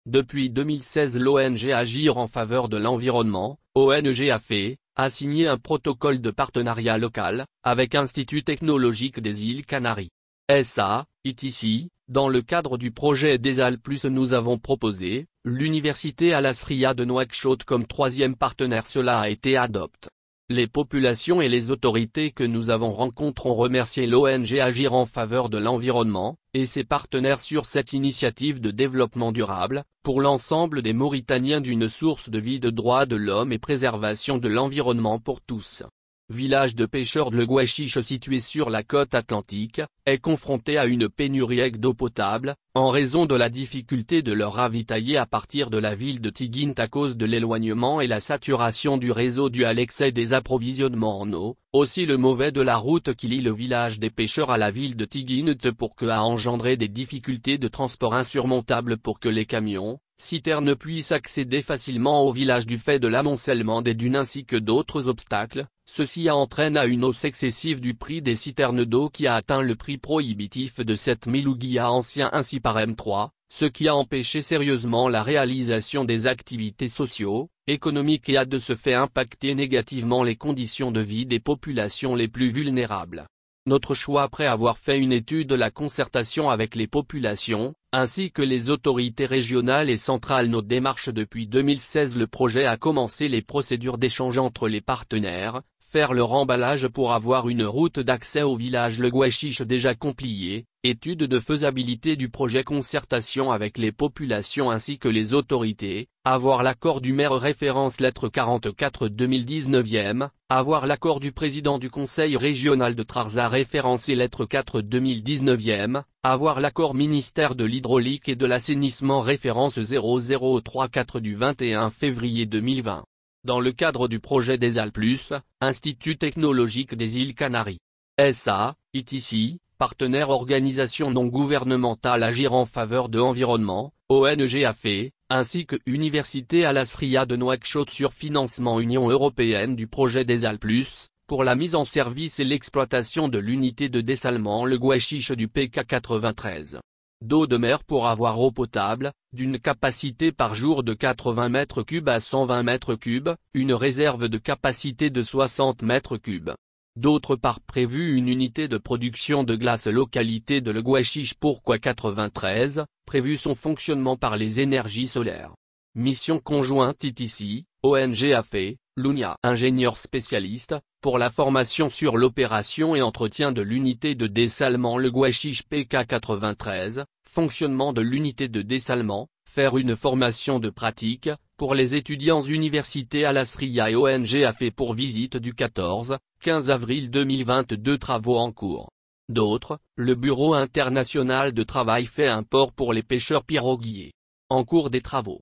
Depuis 2016 l'ONG Agir en faveur de l'environnement, ONGAFE, a signé un protocole de partenariat local, avec Institut technologique des îles Canaries. SA, ITC, dans le cadre du projet DESAL+, nous avons proposé, l'université Al Azria de Nouakchott comme troisième partenaire. Cela a été adopté. Les populations et les autorités que nous avons rencontrées ont remercié l'ONG Agir en faveur de l'environnement, et ses partenaires sur cette initiative de développement durable, pour l'ensemble des Mauritaniens d'une source de vie de droits de l'homme et préservation de l'environnement pour tous. Village de pêcheurs de Le Gouachiche situé sur la côte atlantique, est confronté à une pénurie d'eau potable, en raison de la difficulté de leur ravitailler à partir de la ville de Tiguinte à cause de l'éloignement et la saturation du réseau dû à l'excès des approvisionnements en eau, aussi le mauvais de la route qui lie le village des pêcheurs à la ville de Tiguinte pour que a engendré des difficultés de transport insurmontables pour que les camions, citernes puissent accéder facilement au village du fait de l'amoncellement des dunes ainsi que d'autres obstacles. Ceci entraîne à une hausse excessive du prix des citernes d'eau qui a atteint le prix prohibitif de 7000 ouguiya anciens ainsi par M3, ce qui a empêché sérieusement la réalisation des activités socio-économiques et a de ce fait impacté négativement les conditions de vie des populations les plus vulnérables. Notre choix après avoir fait une étude de la concertation avec les populations, ainsi que les autorités régionales et centrales. Nos démarches depuis 2016. Le projet a commencé les procédures d'échange entre les partenaires, faire leur emballage pour avoir une route d'accès au village Le Gouachiche déjà compliée, étude de faisabilité du projet, concertation avec les populations ainsi que les autorités, avoir l'accord du maire référence lettre 44/2019, avoir l'accord du président du conseil régional de Trarza référence et lettre 4/2019, avoir l'accord ministère de l'hydraulique et de l'assainissement référence 0034 du 21 février 2020. Dans le cadre du projet DESAL+, Institut technologique des îles Canaries. SA, ITC, partenaire organisation non gouvernementale Agir en faveur de l'environnement, ONGAFE, ainsi que Université Al Azria de Nouakchott sur financement Union européenne du projet DESAL+, pour la mise en service et l'exploitation de l'unité de dessalement Le Gouachiche du PK93. D'eau de mer pour avoir eau potable, d'une capacité par jour de 80 m3 à 120 m3, une réserve de capacité de 60 m3. D'autre part prévu une unité de production de glace localité de Le Gouachiche. Pourquoi 93, prévu son fonctionnement par les énergies solaires. Mission conjointe ITC, ONGAFE, l'UNIA. Ingénieur spécialiste, pour la formation sur l'opération et entretien de l'unité de dessalement Le Gouachiche PK93, fonctionnement de l'unité de dessalement, faire une formation de pratique, pour les étudiants Université Al Azria et ONGAFE pour visite du 14-15 avril 2022. Travaux en cours. D'autres, le Bureau international de travail fait un port pour les pêcheurs piroguiers. En cours des travaux.